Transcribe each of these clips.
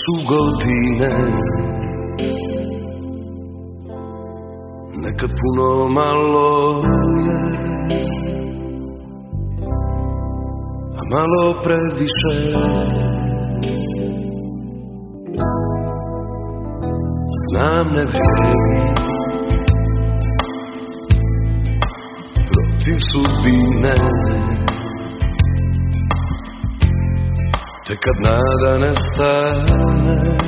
su godine, nekad puno malo je, a malo previše. Znam ne vrijedi protiv sudbine, te kad nada nestane,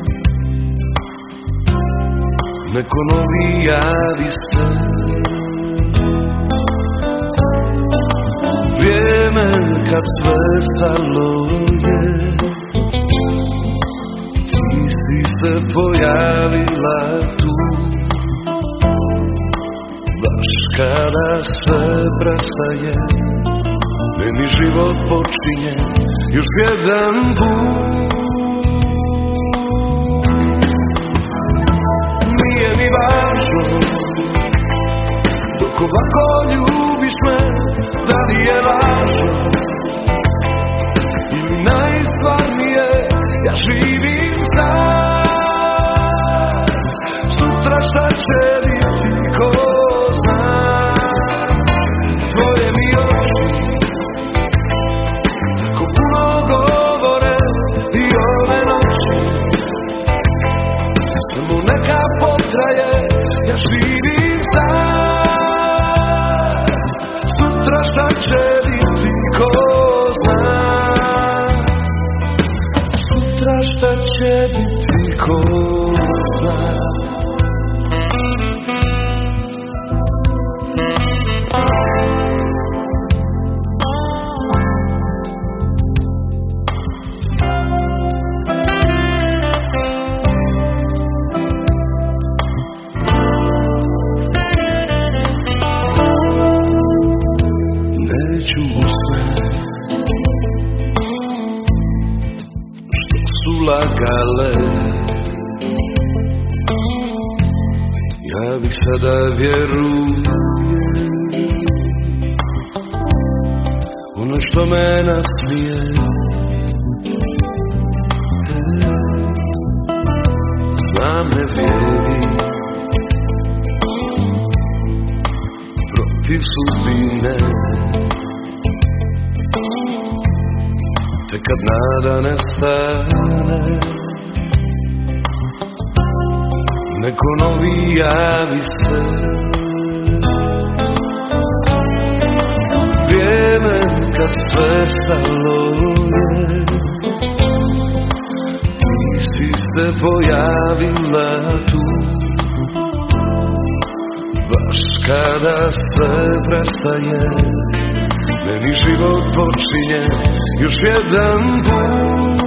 neko novi javi se. Vrijeme kad sve stalo je, ti si se pojavila tu, baš kada sve prestaje, meni život počinje još jedan put. Nije mi važno dok ovako ljubiš me, da li je važno ili najstvarnije, ja živim sam. Sutra šta će biti ko zna, tvoje mi oči tako puno govore i ove noći samo neka potraje, ja živim sam. Sutra šta će biti ko zna, sutra šta će biti ko zna. Neću usne što su lagale, ja bih sada vjerujem ono što me nasmije. Znam ne vrijedi protiv sudbine, te kad nada nestane, neko novi javi se. Vrijeme kad sve stalo je, ti si se pojavila tu, baš kada sve prestaje, meni život počinje još jedan put.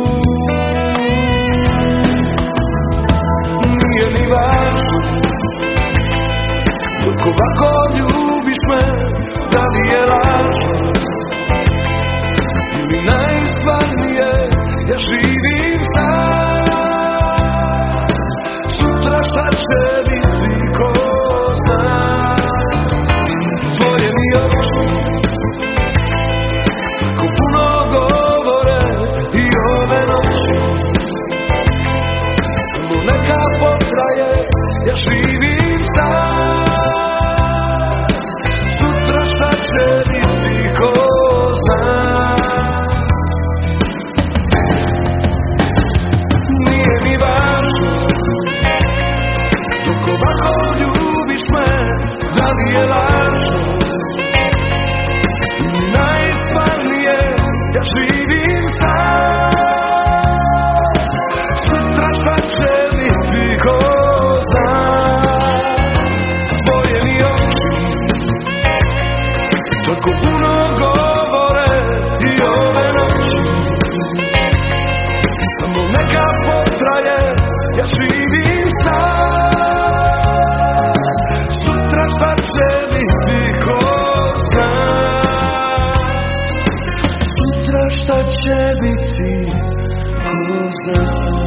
Nije mi važno dok ovako ljubiš me, da li je lažno ili najstvarnije, ja živim sam. Sutra šta će biti ko zna, tvoje mi oči tako puno govore i ove noći samo neka potraje, ja živim sam. Sutra šta će biti ko zna, nije mi važno dok ovako ljubiš me, da li je lažno ili najstvarnije, ja živim sam. Sutra šta će biti ko zna, tvoje mi oči tako puno govore i ove noći samo neka potraje, ja živim sam. Sutra šta će biti ko zna, sutra šta će biti ko zna.